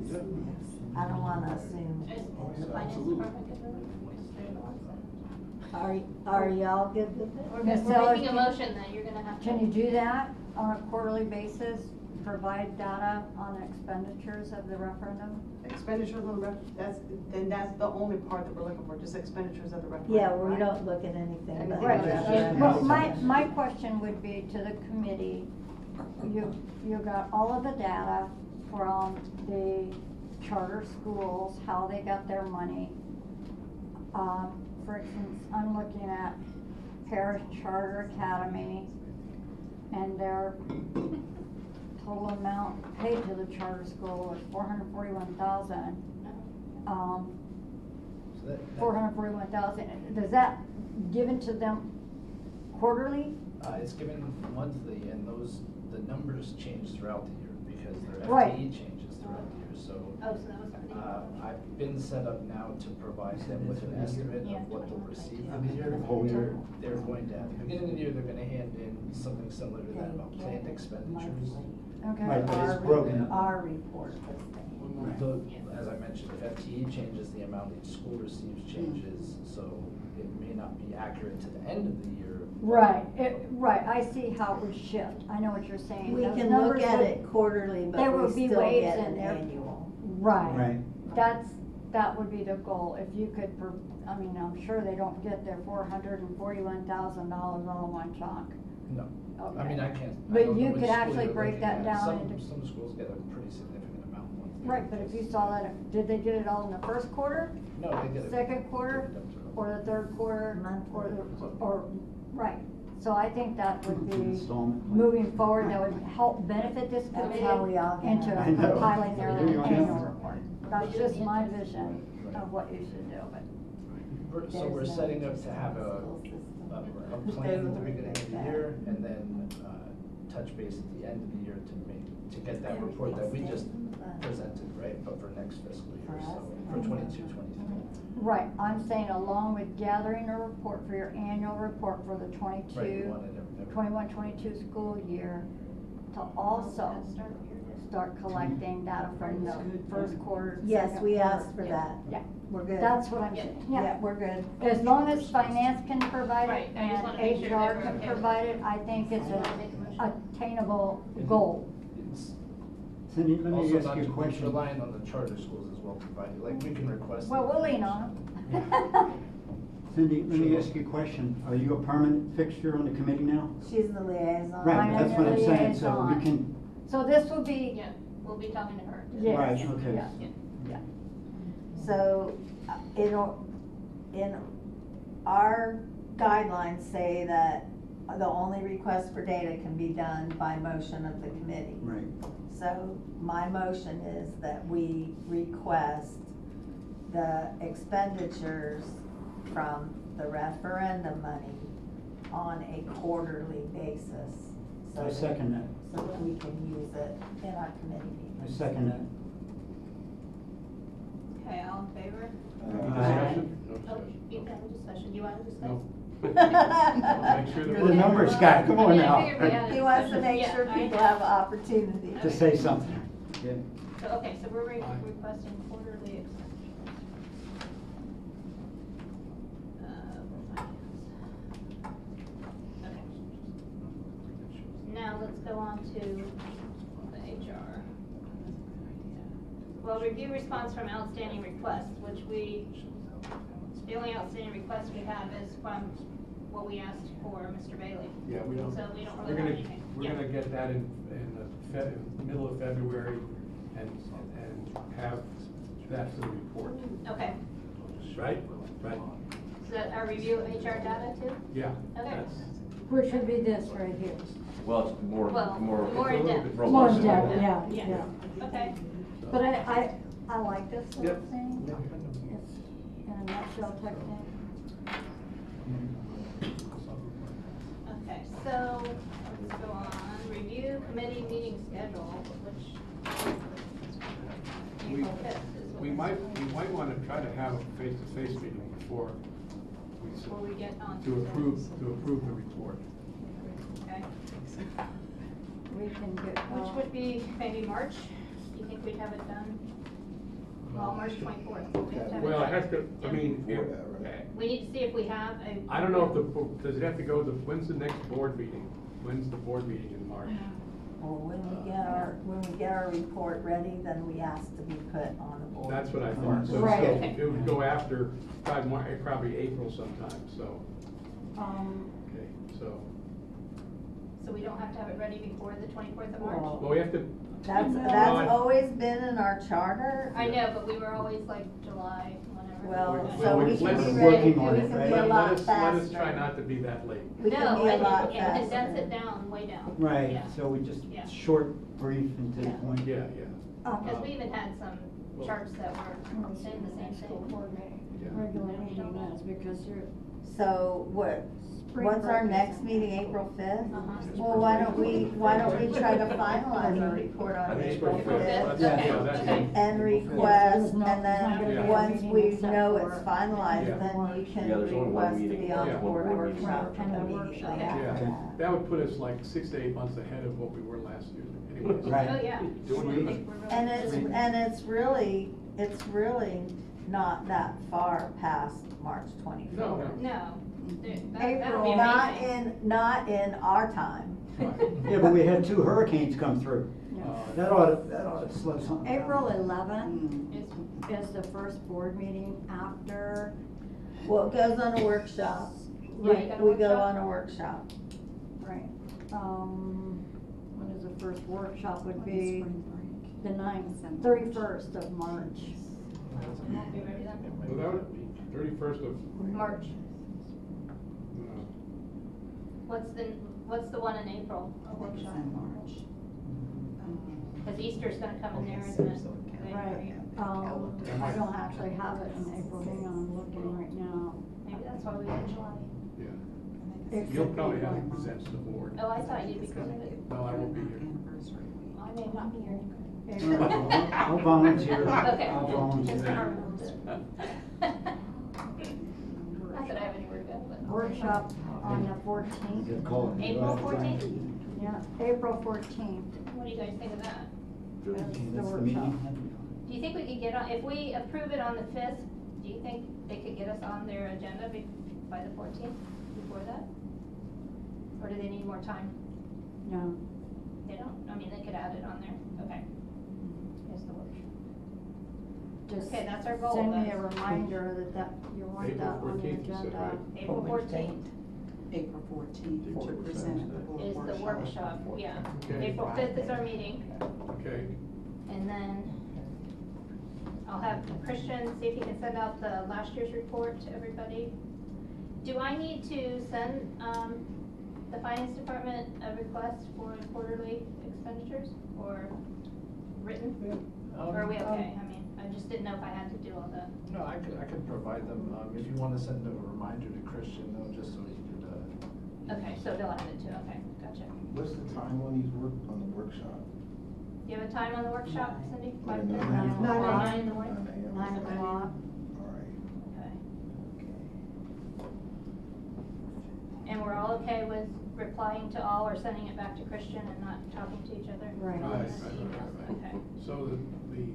I don't wanna assume. Is the finance department good with it? They're the ones that- Are, are y'all good with it? We're, Miz we're Sellers, making a can- motion that you're gonna have to. Can you do that on a quarterly basis, provide data on expenditures of the referendum? Expenditures on the ref, that's, then that's the only part that we're looking for, just expenditures of the referendum. Yeah, we right? don't look at anything but. Right, the Yeah. referendum. well, my, my question would be to the committee, you, you got all of the data from the charter schools, how they got their money. Um, for instance, I'm looking at Parish Charter Academy, and their total amount paid to the charter school was four hundred forty-one thousand. Um, So that- that- four hundred forty-one thousand, does that given to them quarterly? Uh, it's given monthly, and those, the numbers change throughout the year, because their Right. F T E changes throughout the year, so. Oh, so that was already. Uh, I've been set up now to provide them with an estimate Yeah. of what they'll receive for the year. Whole year. They're, they're going to, at the beginning of the year, they're gonna hand in something similar to that about planned expenditures. Okay. Right, but it's Our, broken. our report was staying. The, as I mentioned, if F T E changes, the amount each school receives changes, so it may not be accurate to the end of the year. Right, it, right, I see how it would shift, I know what you're saying. We Those can look numbers at would- it quarterly, there but would we be still waves get in an there. annual. Right, Right. that's, that would be the goal, if you could, per- I mean, I'm sure they don't get their four hundred and forty-one thousand dollars all in one chunk. No, I Okay. mean, I can't. I But don't know you which could school actually you're break looking that at. down Some, into- some schools get a pretty significant amount once. they Right, but get if you this. saw that, did they get it all in the first quarter? No, they get it. Second quarter, divided up to- or the third quarter, Month. or, the- or, right, so I think that would be, Installment. moving forward, that would help benefit this That's committee how we all get into it. I know. compiling their Maybe on annual that. report. That's just my vision of what you should do, but. We're- So There's we're no setting up to have a, school system. a, a plan at the beginning of the year, and then, uh, touch base at the end of the year to make, to get that report that we just presented, right, but for next fiscal year, so, for twenty-two, twenty-three. Right, I'm saying along with gathering a report for your annual report for the Right, you twenty-two, wanted every- every- twenty-one, twenty-two school year, to also start collecting data from the first quarter. Yes, second we quarter. asked for that. Yeah, We're good. that's what I'm Yeah. saying, Yeah, yeah. we're good. As long as finance can provide Right, it I just and wanna make sure H that R we're can okay with provide it. it, I think it's Wanna make a motion? a attainable goal. It's Cindy, let me also ask not you a to- question. relying on the charter schools as well, provided, like, we can request. Well, we'll lean on them. Cindy, let me Sure. ask you a question. Are you a permanent fixture on the committee now? She's the liaison. Right, I am that's what I'm your saying, so we liaison. can, So this will be, Yeah, we'll be talking to her. yes, Right, yeah, okay. yeah, Yeah. yeah. So, uh, it'll, in, our guidelines say that the only request for data can be done by motion of the committee. right. So, my motion is that we request the expenditures from the referendum money on a quarterly basis. so I that- second that. So that we can use it in our committee I meetings. second that. Okay, all in favor? Discussion? No Oh, discussion. you have a discussion, you want to discuss? No. Make sure that You're the we're- numbers guy, come on Yeah, I now. figured we had a He wants to discussion. make Yeah, sure I- people have an opportunity. To say something. Yeah. So, okay, so we're re- Aye. requesting quarterly expenditures. Uh, for finance. Okay. Now let's go on to the H R. Well, review response from outstanding requests, which we, the only outstanding request we have is from what we asked for Mister Bailey. Yeah, we don't. So we don't We're really have gonna, anything. we're Yeah. gonna get that in, in the Feb, middle of February and, and have that for the report. Okay, Right? Right. so that our review of H R data too? Yeah. Okay. that's- Which would be this right here. Well, it's more, Well, more. more It's a in little depth. bit More robust. in depth, yeah, Yeah. yeah. Okay, But I, I, I like this little Yep. thing. It's in a nutshell type thing. okay, so let's go on, review committee meeting schedule, which We, April fifth is what we it might, says. we might wanna try to have a face-to-face meeting before we, s- Before we get on. to approve, to approve the report. Okay, We can get. which uh, would be maybe March, do you think we'd have it done? Well, March twenty-fourth. We have to have it Well, it done. has to, I mean, Before if- that, right? We need to see if we have a. I don't know if the, bo- does it have to go to, when's the next board meeting? When's the board meeting in March? Well, when we get our, when we get our report ready, then we ask to be put on the board. That's what I thought, so Right. so it would go after, probably, Mar- probably April sometime, so, Um, okay, so. So we don't have to have it ready before the twenty-fourth of March? Well, Well, we have to, That's, No, that's I- always been in our charter. I know, but we were always like July, whenever. Well, Well, so we- we can let's- be Working ready, we on it, can be right? a let lot us, let us faster. try not to be that late. We can No, be I a lot think, and condense faster. it down, way down. Right, Yeah. so we just Yeah. short, brief, and to the Yeah. point. Yeah, yeah. uh, Because we even had some charts that were saying the same School thing. board meeting, Yeah. regular meeting minutes, because you're, So what, What's our next meeting, April fifth? Uh-huh. Well, why don't we, why don't we try to finalize our report on I think April April fifth? fifth. Yeah, Okay, that's- okay. And request, and Yeah. then, once we know it's finalized, Yeah. then you Yeah, can there's only one request to meeting. be on Yeah. the board One workshop meeting. immediately Yeah, after. that would put us like six to eight months ahead of what we were last year anyways. Right. Oh, yeah. Doing I good. think we're really And it's, good. and it's really, it's really not that far past March No, twenty-fourth. no. No. There- that- that'll be April. Not amazing. in, not in our time. Yeah, but we had two hurricanes come through. Yeah. Uh, That ought to, that ought to slow something down. April eleventh It's- is the first board meeting after, Well, it goes on a workshop. We, Yeah, you got a we go workshop? on a workshop. right, um, when is the first workshop would be the ninth, thirty-first of March. Won't be ready then. Well, that would, thirty-first of, March. uh, What's the, what's the one in April, a workshop? Cause Easter's gonna come in there, isn't it? Right, um, I don't actually have it in April, hang on, I'm looking right now. Maybe that's why we did July. yeah. It You'll could probably be have like- to present to the board. Oh, I thought you'd be presented. No, I won't be here. I may not be here. I'll I'll volunteer. Okay. I'll volunteer. Just confirmed it. Not that I have anywhere to go, but. Workshop on the fourteenth, Good call. April fourteenth? yeah, April fourteenth. What do you guys think of that? That's Okay, the that's the workshop. meeting. Do you think we could get on, if we approve it on the fifth, do you think they could get us on their agenda be, by the fourteenth, before that? Or do they need more time? No, They don't, I mean, they could add it on there, okay. Here's the workshop. just Okay, that's our goal, send me then. a reminder that that, you want April that on the fourteenth, you said, agenda. right? April fourteenth April fourteenth to present at the board is the workshop, yeah. Okay. April fifth is our meeting, Okay, and then I'll have Christian, see if he can send out the last year's report to everybody. Do I need to send, um, the finance department a request for quarterly expenditures, or written? Or are we Um, okay? I mean, I just didn't know if I had to do all the, No, I could, I could provide them, um, if you wanna send a reminder to Christian, though, just so he could, uh, okay, so they'll add it too, okay, gotcha. What's the time on these work, on the workshop? Do you have a time on the workshop, Cindy? Nine. Five thirty? Nine Or o'clock. Nine in the morning? Nine A M. Nine o'clock. All right. Okay. And we're all okay with replying to all or sending it back to Christian and not talking to each other? Right. Right, Yes, right, right, emails, right. Okay. so the, the,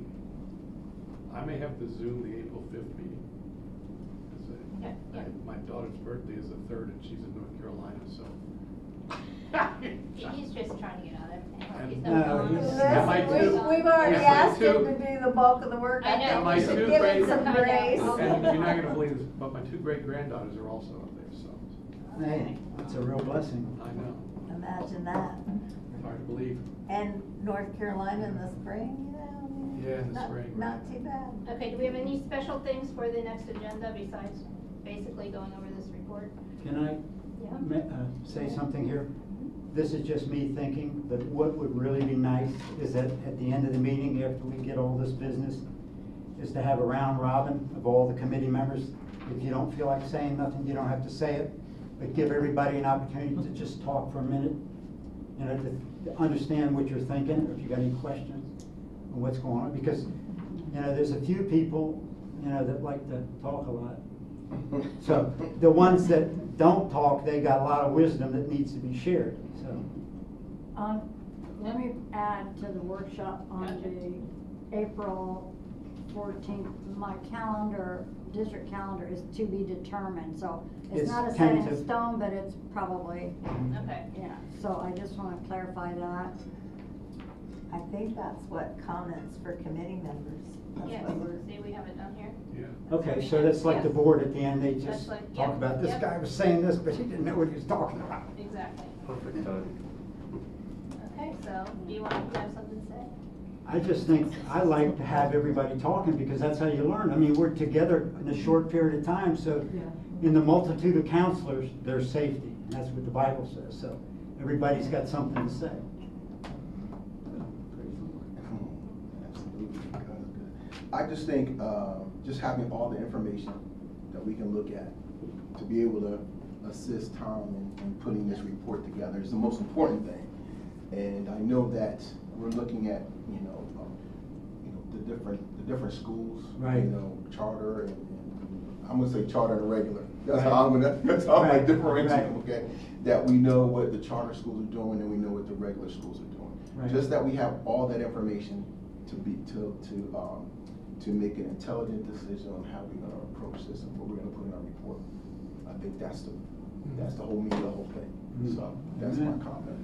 I may have to Zoom the April fifth meeting. 'Cause I- Okay, yeah. I- My daughter's birthday is the third and she's in North Carolina, so. He- He's just trying to get out of everything. He's No, not going he's- on. That Listen, might we, do. we've already That might asked him do. to do the bulk of the work. I know. think My we should two give him great- some I know. grace. And you're not gonna believe this, but my two great granddaughters are also up there, so, Hey, it's a real blessing. I know, Imagine that. it's hard to believe. And North Carolina in the spring, you know, I mean, Yeah, in the not- spring. Not too bad. Okay, do we have any special things for the next agenda besides basically going over this report? Can I Yeah. ma- uh, say something here? This is just me thinking that what would really be nice is that at the end of the meeting, after we get all this business, is to have a round robin of all the committee members. If you don't feel like saying nothing, you don't have to say it, but give everybody an opportunity to just talk for a minute, you know, to, to understand what you're thinking, or if you got any questions on what's going on, because, you know, there's a few people, you know, that like to talk a lot. So the ones that don't talk, they got a lot of wisdom that needs to be shared, so. Um, let me add to the workshop on the April fourteenth, my calendar, district calendar is to be determined, so it's It's not a set in tentative. stone, but it's probably, Okay. yeah, so I just wanna clarify that. I think that's what comments for committee members. That's Yes, what we're- see, we have it down here. Yeah. Okay, so that's like the board at the end, they That's just like- talk yep, about, this yep. guy was saying this, but he didn't know what he was talking about. Exactly. Perfect time. Okay, so do you want to have something to say? I just think, I like to have everybody talking, because that's how you learn. I mean, we're together in a short period of time, so in the multitude of counselors, there's safety, and that's what the Bible says, so everybody's got something to say. Absolutely, that's good. I just think, uh, just having all the information that we can look at, to be able to assist Tom in, in putting this report together is the most important thing. And I know that we're looking at, you know, um, you know, the different, the different schools, Right. you know, charter and, and I'm gonna say charter and regular. That's Right. how I'm gonna, that's how I'm gonna Right. differentiate Right. them, okay? That we know what the charter schools are doing and we know what the regular schools are doing. Right. Just that we have all that information to be, to, to, um, to make an intelligent decision on how we're gonna approach this and what we're gonna put in our report. I think that's the, that's the whole meat of the whole thing. Mm. So, that's my Mhm. comment.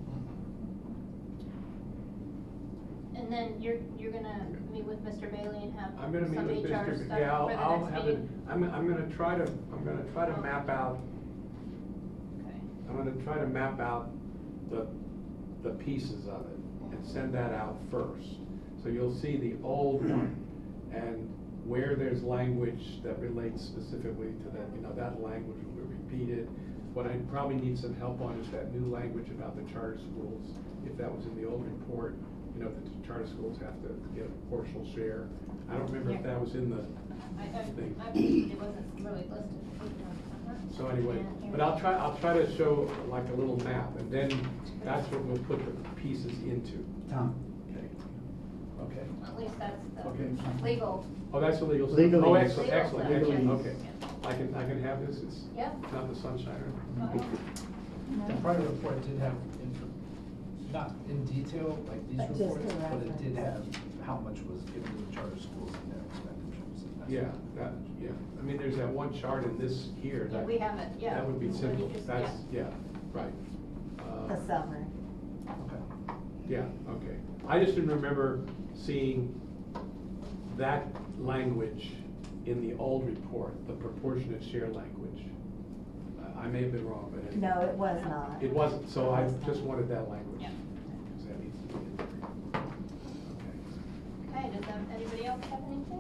And then you're, you're gonna meet with Mister Bailey and have I'm gonna meet some with H R Mister stuff Yeah, I'll, for the I'll next have it, meeting? I'm, I'm gonna try to, I'm gonna try to map out, Okay. I'm gonna try to map out the, the pieces of it and send that out first. So you'll see the old one and where there's language that relates specifically to that, you know, that language will be repeated. What I probably need some help on is that new language about the charter schools, if that was in the old report, you know, that the charter schools have to get a proportional share. I don't remember if that was in the I, I, thing. I, it wasn't really listed. So anyway, but I'll try, I'll try to show like a little map, and then that's what we'll put the pieces into. Tom. Okay. Okay. At least that's Okay. the legal. Oh, that's the legal stuff? Legalese. Oh, excellent, Legal excellent, stuff, excellent, yeah. okay. I can, I can have this, it's Yeah. not the sunshiner. Go ahead. The prior report did have, info- not in detail like these But just reports, a but it did have reference. how much was given to the charter schools and their expenditures. and that's- Yeah, that, yeah, I mean, there's that one chart in this here, Yeah, that, we have it, yeah. that would be What simple, you just- that's, yeah. yeah, right. Uh, A summary. Okay. Yeah, okay. I just didn't remember seeing that language in the old report, the proportionate share language. I- I may have been wrong, but anyway. No, it was not. It wasn't, so I It was just not. wanted that language. Yeah. Because that needs to be in there. Okay. Okay, does um, anybody else have anything?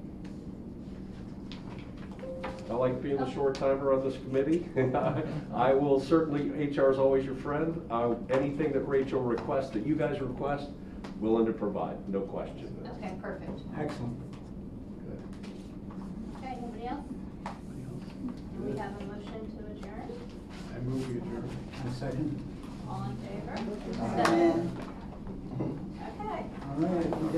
I like being the short timer on this committee. I will certainly, H R is always your friend. Uh, Anything that Rachel requests, that you guys request, willing to provide, no question. Okay, perfect. Excellent. Good. Okay, anybody else? Anybody else? Do we have a motion to adjourn? I move we adjourn. A second. All in favor? Aye. Okay. All right.